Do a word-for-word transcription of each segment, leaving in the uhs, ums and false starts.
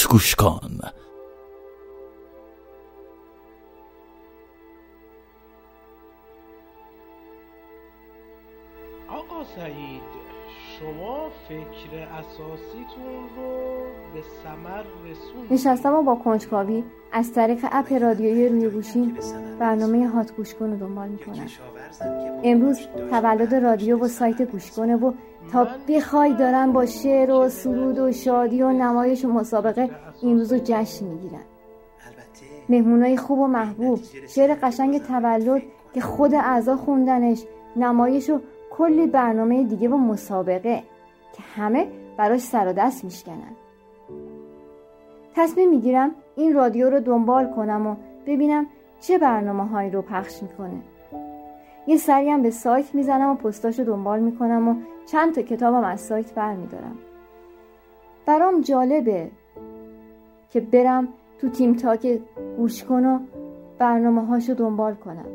راحت گوش کن. آقا سعید، شما فکر اساسیتون رو به ثمر رسوندید. نشستم و با کنجکاوی از طریق اپ رادیویی روی گوشیم برنامه هات گوش کن رو دنبال میکنم. امروز تولد رادیو و سایت گوش کنه و تا بخوای دارن با شعر و سرود و شادی و نمایش و مسابقه این روز رو جشن میگیرن. مهمونای خوب و محبوب، شعر قشنگ تولد که خود اعضا خوندنش، نمایش و کلی برنامه دیگه و مسابقه که همه براش سر و دست میشکنن. تصمیم میگیرم این رادیو رو دنبال کنم و ببینم چه برنامه هایی رو پخش میکنه. یه سری هم به سایت میزنم و پستاش رو دنبال میکنم و چند تا کتابم از سایت برمیدارم. برام جالبه که برم تو تیم تاک گوش کن و برنامه هاشو دنبال کنم.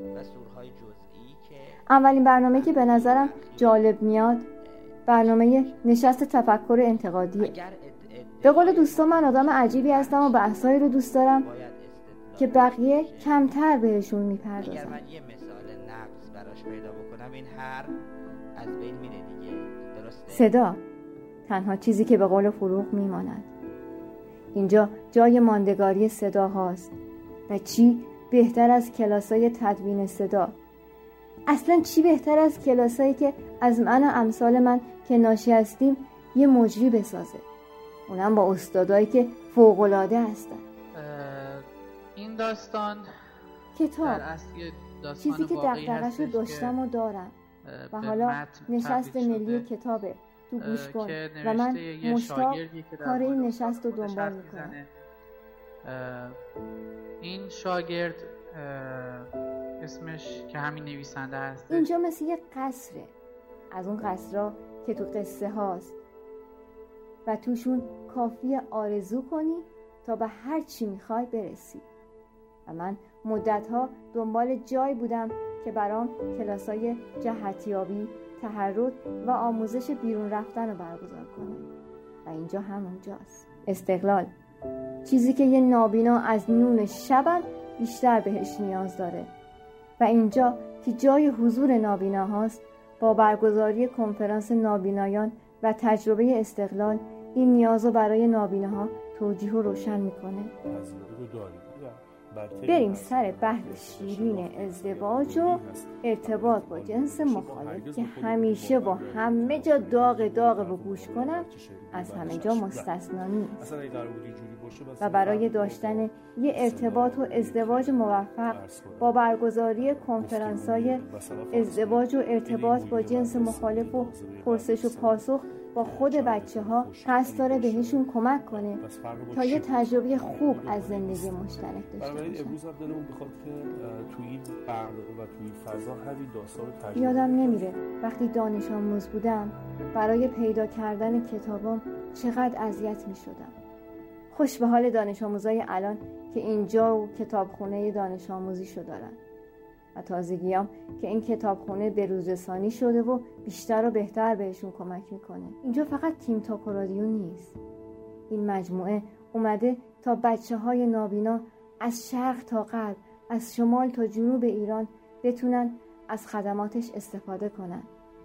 اولین برنامه که به نظرم جالب میاد برنامه نشست تفکر انتقادیه. به قول دوستان من آدم عجیبی هستم و بحثایی رو دوست دارم که بقیه کمتر بهشون میپردازن. اگر من یه مثال نقص براش پیدا بکنم این هر از بین میره دیگه، درسته؟ صدا تنها چیزی که به قول فروغ میماند. اینجا جای ماندگاری صدا هاست و چی بهتر از کلاسای تدوین صدا؟ اصلا چی بهتر از کلاسایی که از من و امثال من که ناشی هستیم یه مجری بسازه، اونم با استادایی که فوق‌العاده هستن. این داستان کتاب در اصل داستان چیزی که دغدغه‌شو داشتم و دارم و حالا نشست ملی کتابه تو گوش کن و من مشتاق کار این نشست رو دنبال میکنم. این شاگرد اسمش که همین نویسنده هست. اینجا مثل یه قصره از اون قصرها که تو قصه هاست و توشون کافیه آرزو کنی تا به هر چی میخوای برسی. و من مدتها دنبال جای بودم که برام کلاسای جهتیابی، تحرک و آموزش بیرون رفتن رو برگزار کنه و اینجا همونجاست. استقلال، چیزی که یه نابینا از نون شبم بیشتر بهش نیاز داره و اینجا که جای حضور نابینا هاست با برگزاری کنفرانس نابینایان و تجربه استقلال این نیاز رو برای نابیناها توجیه و روشن میکنه. بریم سر بحث شیرین ازدواج و ارتباط با جنس مخالف که همیشه با همه جا داغ داغ و گوش کنم از همه جا مستثنا نیست و برای داشتن یه ارتباط و ازدواج موفق با برگزاری کنفرانس‌های ازدواج و ارتباط با جنس مخالف و پرسش و پاسخ با خود بچه ها قصد داره بهشون کمک کنه تا یه تجربه خوب از زندگی مشترک داشته باشن. امروز هم دلمون بخواد که توی این برنامه و توی این فضا همین داستان رو تجربه. یادم نمیره وقتی دانش آموز بودم برای پیدا کردن کتابام چقدر اذیت میشدم. خوش به حال دانش آموزای الان که اینجا و کتابخونه دانش آموزیشو دارن و تازگیام که این کتابخونه بروزرسانی شده و بیشتر و بهتر بهشون کمک میکنه. اینجا فقط تیم تاک و رادیو نیست. این مجموعه اومده تا بچه های نابینا از شرق تا غرب، از شمال تا جنوب ایران بتونن از خدماتش استفاده کنن.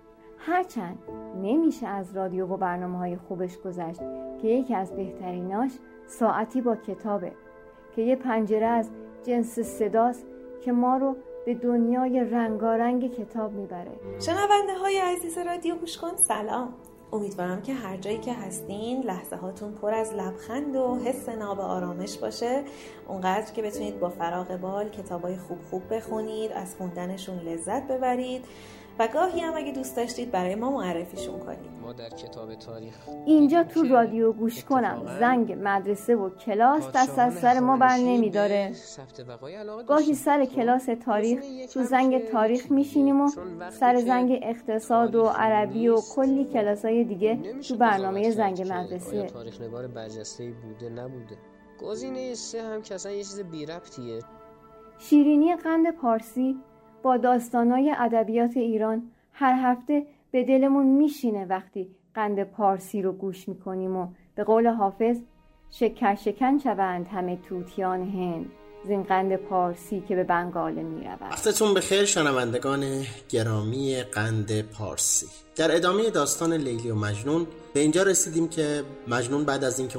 هرچند نمیشه از رادیو و برنامه های خوبش گذشت که یکی از بهتریناش ساعتی با کتابه که یه پنجره از جنس صداست که ما رو به دنیای رنگارنگ کتاب میبره. شنونده های عزیز رادیو گوش کن، سلام. امیدوارم که هر جایی که هستین لحظه هاتون پر از لبخند و حس ناب آرامش باشه، اونقدر که بتونید با فراغ بال کتابای خوب خوب بخونید، از خوندنشون لذت ببرید و گاهی هم اگه دوست داشتید برای ما معرفیشون کنید. ما در کتاب تاریخ اینجا تو رادیو گوش کنم زنگ مدرسه و کلاس دست از سر ما بر نمیداره. گاهی سر کلاس تاریخ تو زنگ تاریخ میشینیم و سر زنگ اقتصاد و عربی و کلی کلاسای دیگه تو برنامه زنگ مدرسه. تاریخ نگار برجسته‌ای بوده نبوده. گزینه سه هم که اصلا یه چیز بی ربطیه. شیرینی قند پارسی با داستانای ادبیات ایران هر هفته به دلمون میشینه وقتی قند پارسی رو گوش میکنیم و به قول حافظ شکر شکن شوند همه طوطیان هند، زین قند پارسی که به بنگاله می رود. وقتتون بخیر شنوندگان گرامی قند پارسی. در ادامه داستان لیلی و مجنون به اینجا رسیدیم که مجنون بعد از اینکه